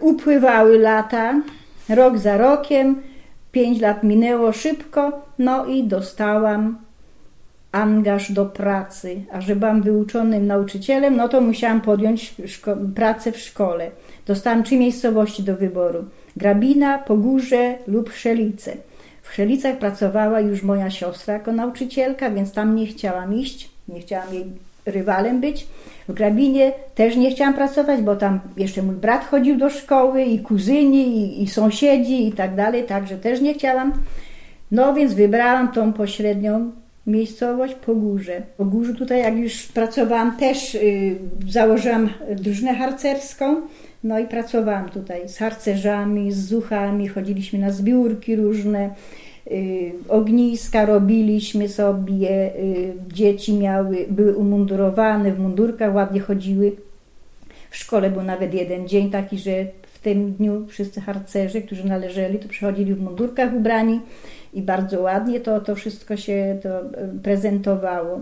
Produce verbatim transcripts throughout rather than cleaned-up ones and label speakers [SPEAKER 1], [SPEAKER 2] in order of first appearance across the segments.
[SPEAKER 1] upływały lata, rok za rokiem, pięć lat minęło szybko, no i dostałam angaż do pracy. A że byłam wyuczonym nauczycielem, no to musiałam podjąć pracę w szkole. Dostałam trzy miejscowości do wyboru. Grabina, Pogórze lub Chrzelice. W Chrzelicach pracowała już moja siostra jako nauczycielka, więc tam nie chciałam iść, nie chciałam jej rywalem być. W Grabinie też nie chciałam pracować, bo tam jeszcze mój brat chodził do szkoły i kuzyni i, i sąsiedzi i tak dalej, także też nie chciałam. No więc wybrałam tą pośrednią miejscowość Pogórze. W Pogórzu tutaj jak już pracowałam też yy, założyłam drużynę harcerską, no i pracowałam tutaj z harcerzami, z zuchami, chodziliśmy na zbiórki różne, y, ogniska robiliśmy sobie, y, dzieci miały, były umundurowane, w mundurkach ładnie chodziły. W szkole był nawet jeden dzień taki, że w tym dniu wszyscy harcerze, którzy należeli, to przychodzili w mundurkach ubrani i bardzo ładnie to, to wszystko się to prezentowało.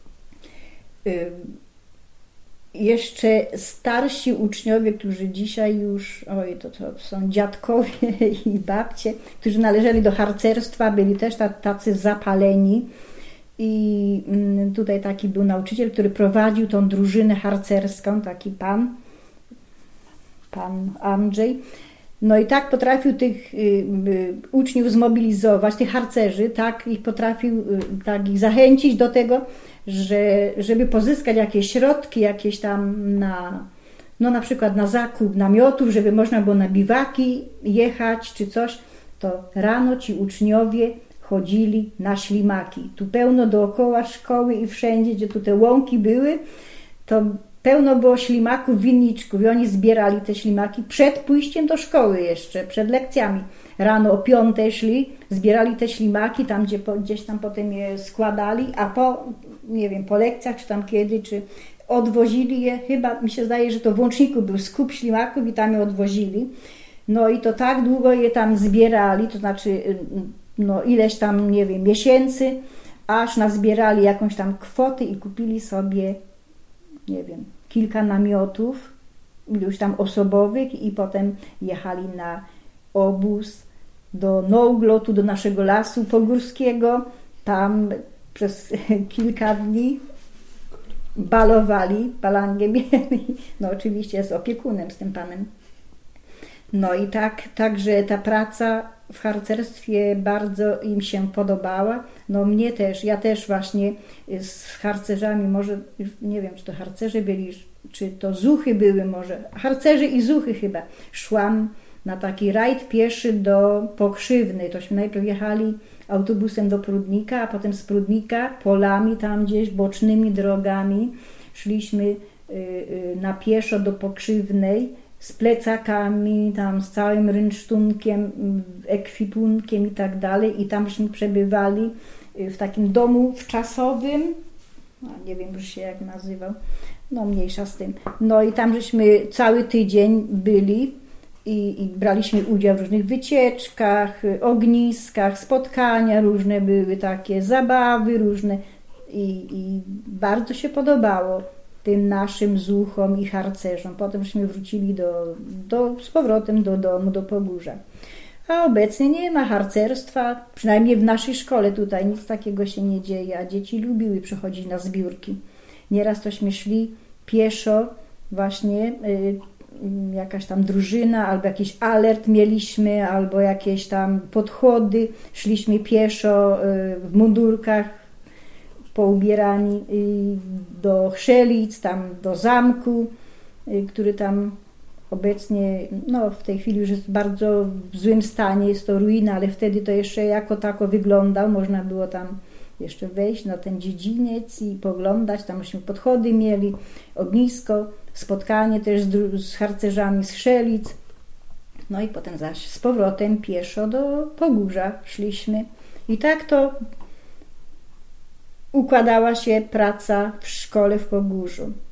[SPEAKER 1] Y, Jeszcze starsi uczniowie, którzy dzisiaj już, oj, to, to są dziadkowie i babcie, którzy należeli do harcerstwa, byli też tacy zapaleni. I tutaj taki był nauczyciel, który prowadził tą drużynę harcerską, taki pan, pan Andrzej. No i tak potrafił tych y, y, uczniów zmobilizować, tych harcerzy, tak ich potrafił y, tak ich zachęcić do tego, że, żeby pozyskać jakieś środki, jakieś tam na, no na przykład na zakup namiotów, żeby można było na biwaki jechać czy coś, to rano ci uczniowie chodzili na ślimaki. Tu pełno dookoła szkoły i wszędzie, gdzie tu te łąki były, to pełno było ślimaków, winniczków i oni zbierali te ślimaki przed pójściem do szkoły jeszcze, przed lekcjami. Rano o piątej szli, zbierali te ślimaki tam, gdzie po, gdzieś tam potem je składali, a po, nie wiem, po lekcjach, czy tam kiedy, czy odwozili je, chyba mi się zdaje, że to w Łączniku był skup ślimaków i tam je odwozili. No i to tak długo je tam zbierali, to znaczy no ileś tam, nie wiem, miesięcy, aż nazbierali jakąś tam kwotę i kupili sobie, nie wiem, kilka namiotów, iluś tam osobowych i potem jechali na obóz do Nouglotu, do naszego lasu pogórskiego. Tam przez kilka dni balowali, balangę mieli, no oczywiście z opiekunem, z tym panem. No i tak, także ta praca w harcerstwie bardzo im się podobała. No mnie też, ja też właśnie z harcerzami, może nie wiem, czy to harcerze byli, czy to zuchy były może, harcerzy i zuchy chyba. Szłam na taki rajd pieszy do Pokrzywnej. Tośmy najpierw jechali autobusem do Prudnika, a potem z Prudnika polami tam gdzieś, bocznymi drogami. Szliśmy na pieszo do Pokrzywnej z plecakami, tam z całym rynsztunkiem, ekwipunkiem i tak dalej. I tamśmy przebywali w takim domu wczasowym, no, nie wiem już się jak nazywał, no mniejsza z tym. No i tam żeśmy cały tydzień byli i, i braliśmy udział w różnych wycieczkach, ogniskach, spotkania różne były takie, zabawy różne i, i bardzo się podobało tym naszym zuchom i harcerzom. Potem żeśmy wrócili do, do, z powrotem do domu, do Pogórza. A obecnie nie ma harcerstwa, przynajmniej w naszej szkole tutaj nic takiego się nie dzieje, a dzieci lubiły przychodzić na zbiórki. Nieraz tośmy szli pieszo, właśnie y, jakaś tam drużyna, albo jakiś alert mieliśmy, albo jakieś tam podchody, szliśmy pieszo y, w mundurkach, poubierani do Chrzelic, tam do zamku, który tam obecnie, no w tej chwili już jest bardzo w złym stanie, jest to ruina, ale wtedy to jeszcze jako tako wyglądał, można było tam jeszcze wejść na ten dziedziniec i poglądać, tam myśmy podchody mieli, ognisko, spotkanie też z, z harcerzami z Chrzelic, no i potem zaś z powrotem pieszo do Pogórza szliśmy i tak to układała się praca w szkole w Pogórzu.